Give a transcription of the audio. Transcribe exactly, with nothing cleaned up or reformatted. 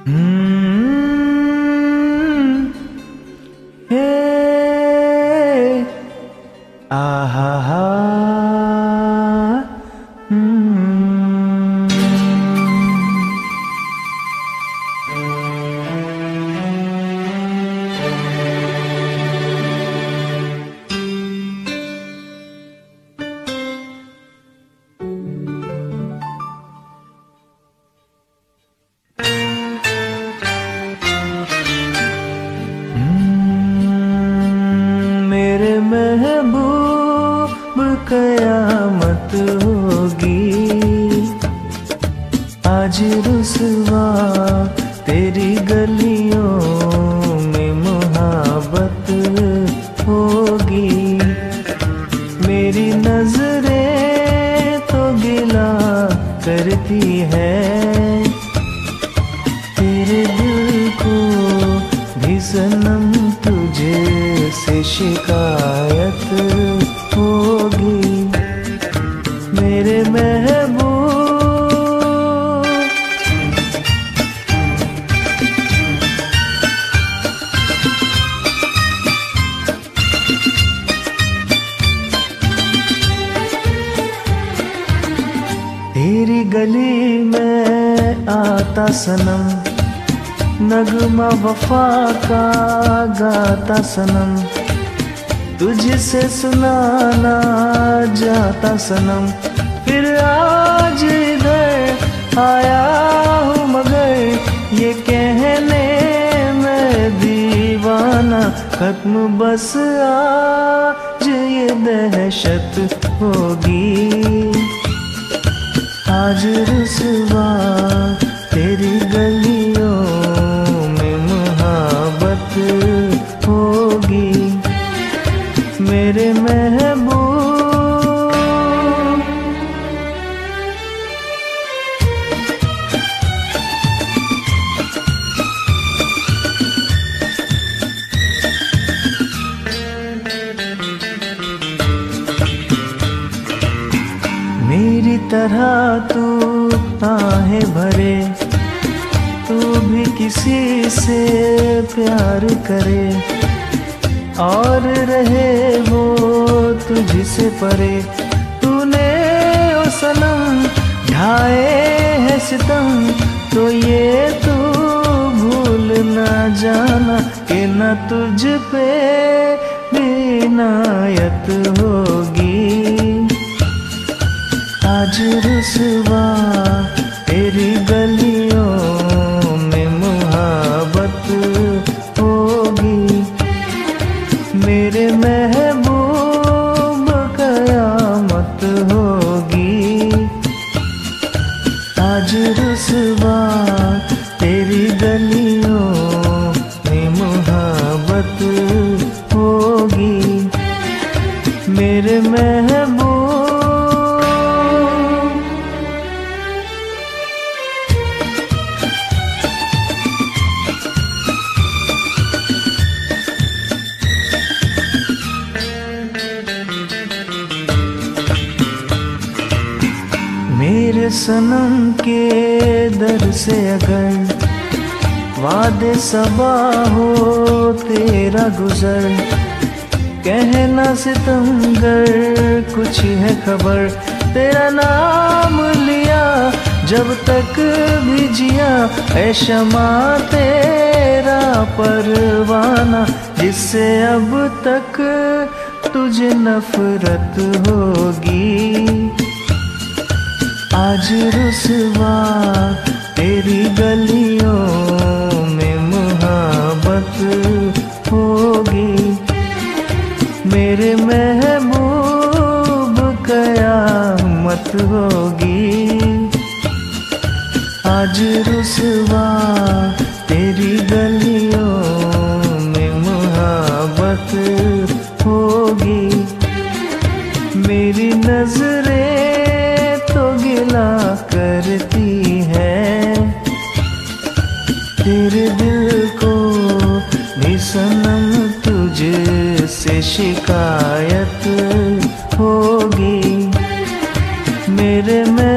हम्म, हे, आहा हा, हम्म। मेरे महबूब कयामत होगी, आज रुसवा तेरी गलियों में मुहब्बत होगी। मेरी नजरें तो गिला करती है, तेरे दिल को भी सनम तुझे से शिकायत होगी। मेरे महबूब तेरी गली में आता सनम, नगमा वफा का गाता सनम, तुझसे सुनाना जाता सनम। फिर आज इधर आया हूँ मगर ये कहने मैं दीवाना, खत्म बस आज ये दहशत होगी। आज रुसवा तेरी गलियों में मुहब्बत होगी। मेरे महबूब मेरी तरह तू आहें भरे, तू भी किसी से प्यार करे और रहे वो तुझसे परे। तूने ओ सनम ढाए है सितम, तो ये तू भूल ना जाना कि न तुझ पे भी इनायत होगी। आज रुसवा तेरी गलियों में मुहब्बत होगी। मेरे महबूब कयामत होगी। आज रुसवा तेरी गलियों में मुहब्बत होगी। मेरे महबूब मेरे सनम के दर से अगर वादे सबा हो तेरा गुजर, कहना सितमगर कुछ है खबर। तेरा नाम लिया जब तक भी जिया, ऐ शमा तेरा परवाना, जिससे अब तक तुझे नफरत होगी। आज रुसवा तेरी गलियों में मुहब्बत होगी। मेरे महबूब कयामत होगी। आज रुसवा तेरी गलियों में मुहब्बत होगी। मेरी नजरें तो गिला करती है, तेरे दिल को भी सनम तुझसे शिकायत होगी। मेरे में